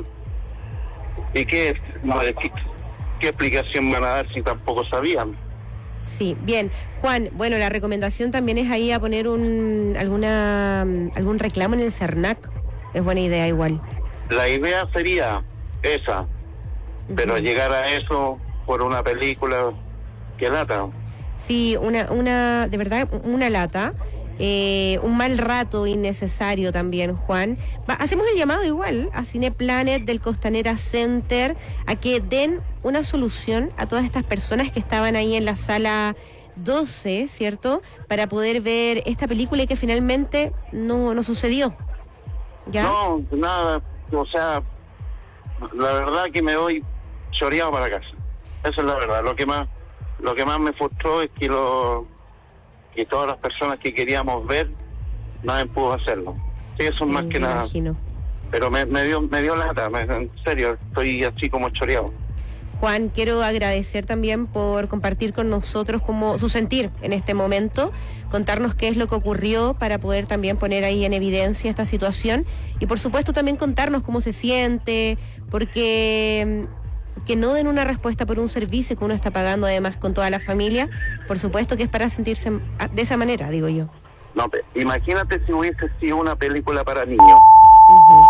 ¿y qué, no, qué, qué explicación van a dar si tampoco sabían? Sí, bien. Juan, bueno, la recomendación también es ahí a poner un alguna algún reclamo en el CERNAC. Es buena idea igual. La idea sería esa. Pero llegar a eso por una película, qué lata. Sí, una, una, de verdad, una lata. Eh, un mal rato innecesario también, Juan. Va, hacemos el llamado igual a Cine Planet del Costanera Center a que den una solución a todas estas personas que estaban ahí en la sala doce, ¿cierto? Para poder ver esta película y que finalmente no, no sucedió. ¿Ya? No, nada, o sea, la verdad que me voy choreado para casa. Eso es la verdad. Lo que más, lo que más me frustró es que lo, que todas las personas que queríamos ver, nadie pudo hacerlo. Sí, eso sí, es más que nada. Imagino. Pero me, me dio, me dio lata, me, en serio, estoy así como choreado. Juan, quiero agradecer también por compartir con nosotros como su sentir en este momento, contarnos qué es lo que ocurrió para poder también poner ahí en evidencia esta situación y por supuesto también contarnos cómo se siente, porque que no den una respuesta por un servicio que uno está pagando además con toda la familia, por supuesto que es para sentirse de esa manera, digo yo. No, imagínate si hubiese sido una película para niños. Uh-huh.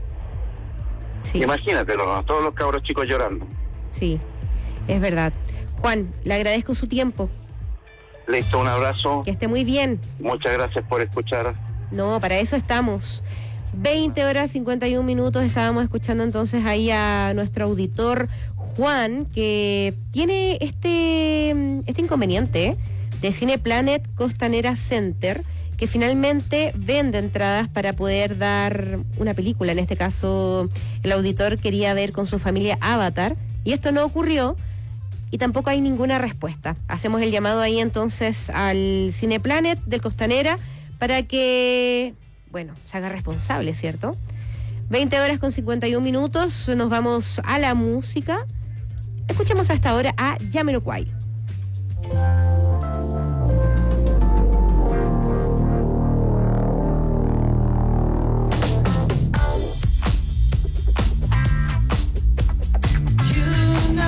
Sí. Imagínatelo, ¿no? Todos los cabros chicos llorando. Sí, es verdad. Juan, le agradezco su tiempo. Listo, un abrazo. Que esté muy bien. Muchas gracias por escuchar. No, para eso estamos. veinte horas cincuenta y un minutos, estábamos escuchando entonces ahí a nuestro auditor Juan, que tiene este, este inconveniente ¿eh? de Cine Planet Costanera Center, que finalmente vende entradas para poder dar una película. En este caso, el auditor quería ver con su familia Avatar, y esto no ocurrió, y tampoco hay ninguna respuesta. Hacemos el llamado ahí entonces al Cine Planet del Costanera para que, bueno, se haga responsable, ¿cierto? veinte horas con cincuenta y un minutos, nos vamos a la música. Escuchamos hasta ahora a Jamiroquai. You know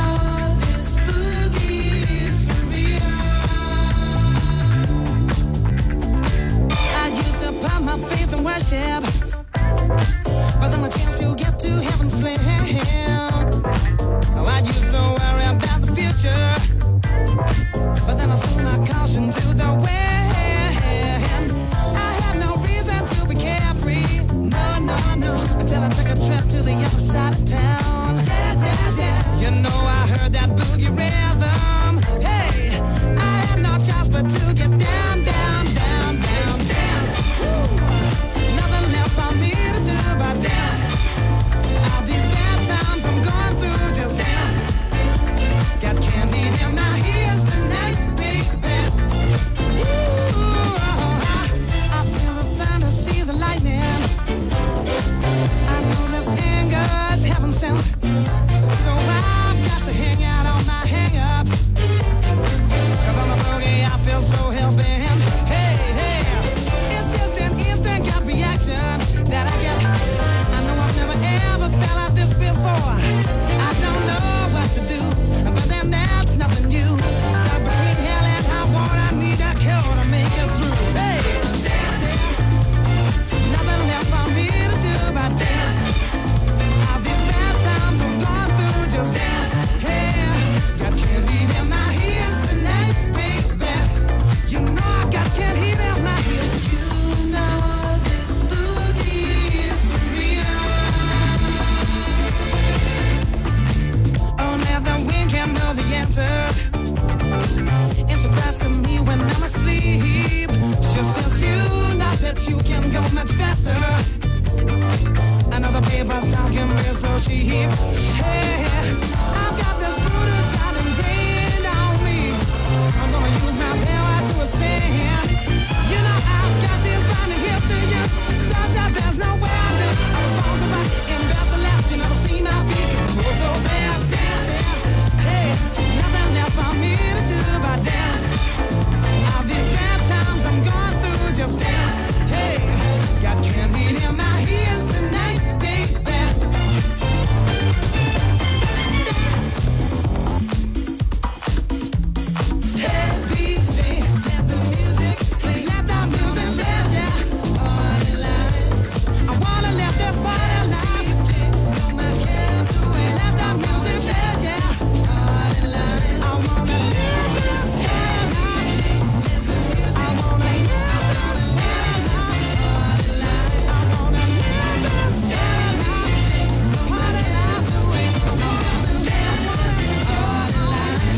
side of town. Yeah, yeah, yeah. You know I heard that boogie rhythm. Hey, I had no choice but to get down, down, down, down, dance. Woo. Nothing left for me to do but dance. All these bad times I'm going through, just dance. Got candy in my ears tonight, baby. Ooh, I, I feel the thunder, see the lightning. I know this anger is heaven sent, so I've got to hang out on my hang-ups. 'Cause on the boogie I feel so hell-bent. Hey, hey, it's just an instant gut reaction that I get. I know I've never ever felt like this before. I don't know what to do, but then that's nothing new. Stuck between hell and high water, I need a cure to make it through. Hey, dancing, nothing left for me to do but dance. All these bad times I'm going through, just dance. Hey, got candy in my ears tonight, baby. You know I got candy in my ears. You know this boogie is for real. Oh, now the wind can't know the answer. And she cries to me when I'm asleep. She says you know that you can go much faster. Another paper's talking me so cheap. Hey, I've got this voodoo child ingrained on me. I'm gonna use my power to ascend. You know I've got these blinding gifts to use, such that there's no way I lose. I was born to rock and built to last. You never see my feet 'cause I move so fast dancing. Hey, nothing left for me to do but dance. All these bad times I'm going through, just dance. Hey, got candy in my ears tonight, baby. Hey, D J, let the music play, let the music live, yes. Party line, I wanna let this party live. D J, throw my cares away, let the music live, yes. Party line, I wanna live this party life. I wanna live this party life. Party line, I wanna live this party life. Party lives away, I wanna live this party life.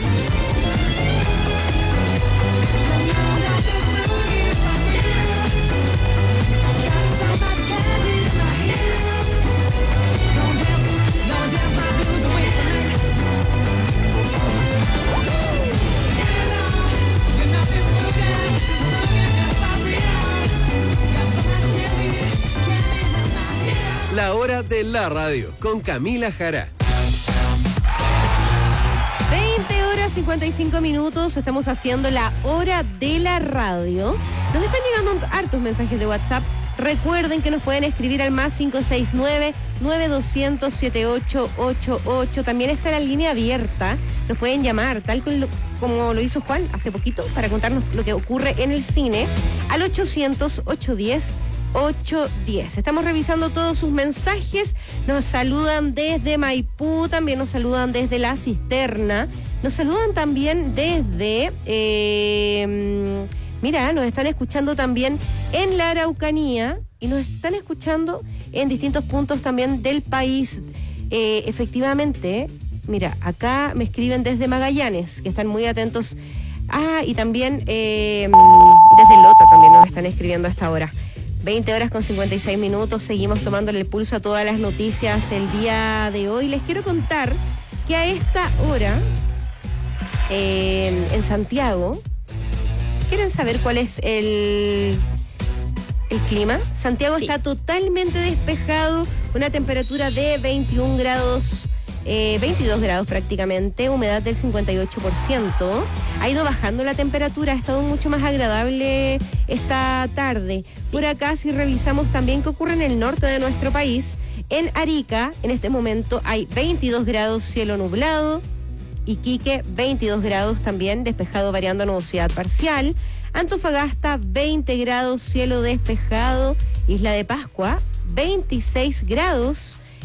You know that this boogie is for real. Got so much candy in my ears. Gonna dance, gonna dance my blues away tonight. You know this boogie, this boogie is for real. Got so much candy, candy in my ears. La hora de la radio con Camila Jara. veinte horas cincuenta y cinco minutos, estamos haciendo la hora de la radio. Nos están llegando hartos mensajes de WhatsApp. Recuerden que nos pueden escribir al más cinco seis nueve, nueve dos cero cero, siete ocho ocho ocho. También está la línea abierta. Nos pueden llamar, tal como lo, como lo hizo Juan hace poquito, para contarnos lo que ocurre en el cine, al ochocientos, ochocientos diez, ochocientos diez. Estamos revisando todos sus mensajes. Nos saludan desde Maipú, también nos saludan desde La Cisterna, nos saludan también desde... Eh, mira, nos están escuchando también en la Araucanía y nos están escuchando en distintos puntos también del país. Eh, efectivamente, mira, acá me escriben desde Magallanes, que están muy atentos. Ah, y también eh, desde Lota también nos están escribiendo a esta hora. veinte horas con cincuenta y seis minutos, seguimos tomándole el pulso a todas las noticias el día de hoy. Les quiero contar que a esta hora, eh, en Santiago, ¿quieren saber cuál es el, el clima? Santiago sí. Está totalmente despejado, una temperatura de veintiún grados, eh, veintidós grados prácticamente, humedad del cincuenta y ocho por ciento. Ha ido bajando la temperatura, ha estado mucho más agradable esta tarde. Por acá, si revisamos también qué ocurre en el norte de nuestro país, en Arica, en este momento hay veintidós grados, cielo nublado. Iquique, veintidós grados también, despejado variando a nubosidad parcial. Antofagasta, veinte grados, cielo despejado. Isla de Pascua, veintiséis grados.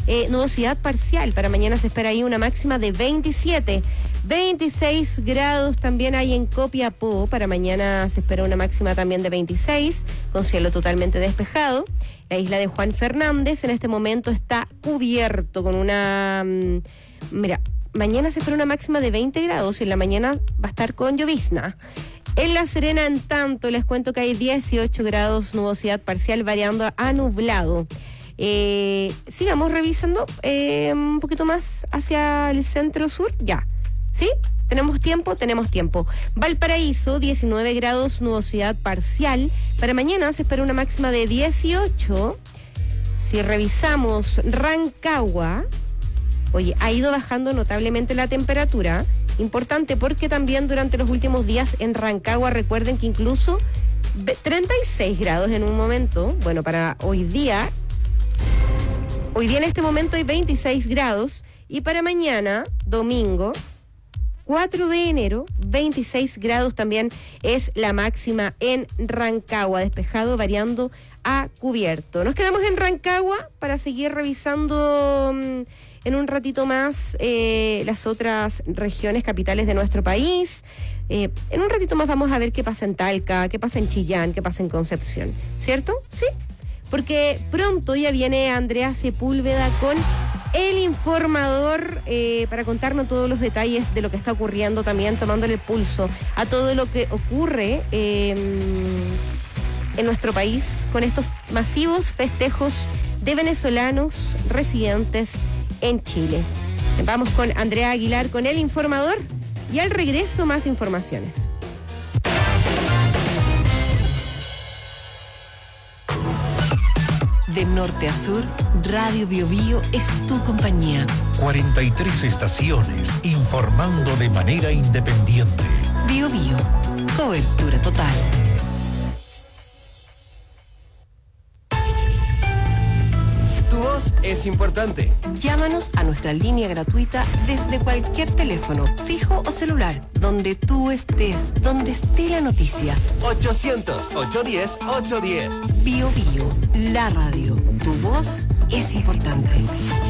eh, nubosidad parcial. Para mañana se espera ahí una máxima de veintisiete. veintiséis grados también hay en Copiapó. Para mañana se espera una máxima también de veintiséis, con cielo totalmente despejado. La isla de Juan Fernández en este momento está cubierto con una... Mmm, mira, mañana se espera una máxima de veinte grados y en la mañana va a estar con llovizna. En La Serena, en tanto, les cuento que hay dieciocho grados, nubosidad parcial variando a nublado. Eh, sigamos revisando eh, un poquito más hacia el centro-sur. Ya, ¿sí? ¿Tenemos tiempo? Tenemos tiempo. Valparaíso, diecinueve grados, nubosidad parcial. Para mañana se espera una máxima de dieciocho. Si revisamos Rancagua, oye, ha ido bajando notablemente la temperatura. Importante porque también durante los últimos días en Rancagua, recuerden que incluso treinta y seis grados en un momento. Bueno, para hoy día, hoy día en este momento hay veintiséis grados. Y para mañana, domingo, cuatro de enero, veintiséis grados también es la máxima en Rancagua, despejado variando a cubierto. Nos quedamos en Rancagua para seguir revisando mmm, en un ratito más eh, las otras regiones capitales de nuestro país. Eh, en un ratito más vamos a ver qué pasa en Talca, qué pasa en Chillán, qué pasa en Concepción, ¿cierto? Sí, porque pronto ya viene Andrea Sepúlveda con El Informador eh, para contarnos todos los detalles de lo que está ocurriendo, también tomándole el pulso a todo lo que ocurre eh, en nuestro país con estos masivos festejos de venezolanos residentes en Chile. Vamos con Andrea Aguilar con El Informador y al regreso más informaciones. De norte a sur, Radio Bio Bio es tu compañía. cuarenta y tres estaciones informando de manera independiente. Bio Bio, cobertura total. Tu voz es importante. Llámanos a nuestra línea gratuita desde cualquier teléfono, fijo o celular, donde tú estés, donde esté la noticia. ochocientos, ochocientos diez, ochocientos diez. Bio Bio, la radio. Tu voz es importante.